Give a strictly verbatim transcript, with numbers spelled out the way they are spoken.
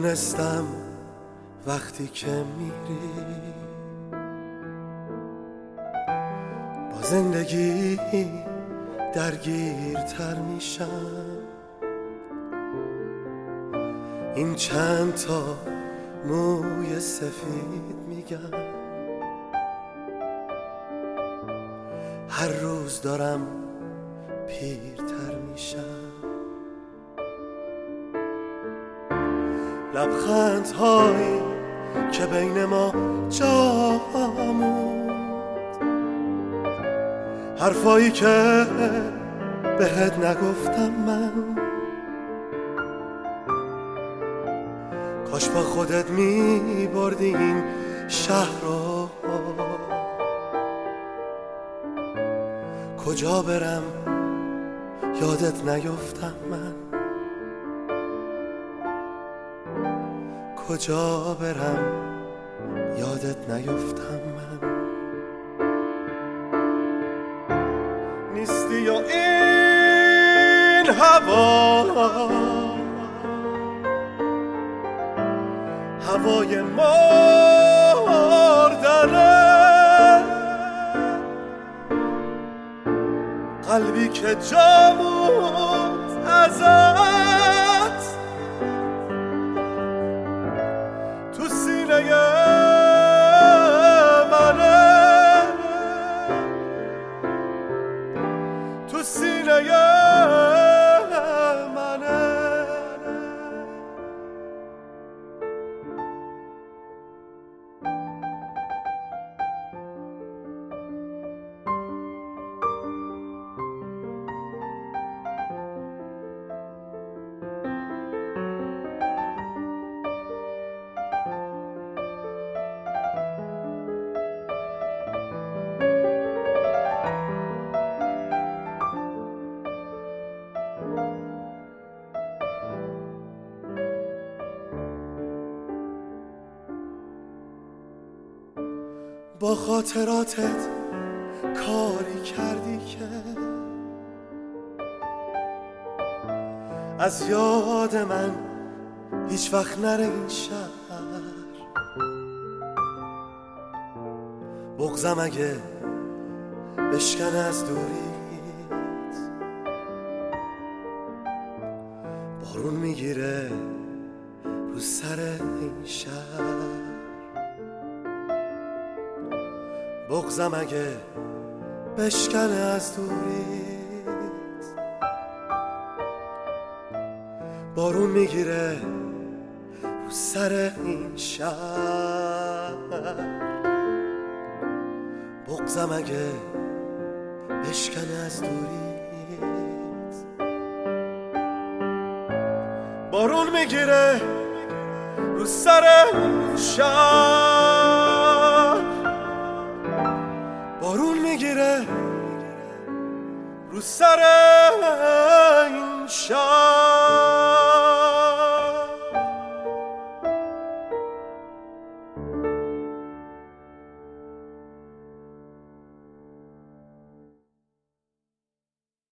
میدونستم وقتی که میری با زندگی درگیرتر میشم. این چند تا موی سفید میگم هر روز دارم پیرتر میشم. لبخندهایی که بین ما جا موند، حرفایی که بهت نگفتم من، کاش با خودت می بردی این شهر رو. کجا برم یادت نیفتم من، کجا برم یادت نیفتم من. نیستی یا این هوا، هوای مردنه، قلبی که جا موند ازت تو سینه منه، تو سینه منه. با خاطراتت کاری کردی که از یاد من هیچ وقت نره این شهر. بغضم اگه بشکنه از دوریت، بارون میگیره رو سر این شهر. بغضم اگه بشکنه از دوریت، بارون میگیره رو سر این شهر. بغضم اگه بشکنه از دوریت، بارون میگیره رو سر این شهر. بارون میگیره رو سر این شهر.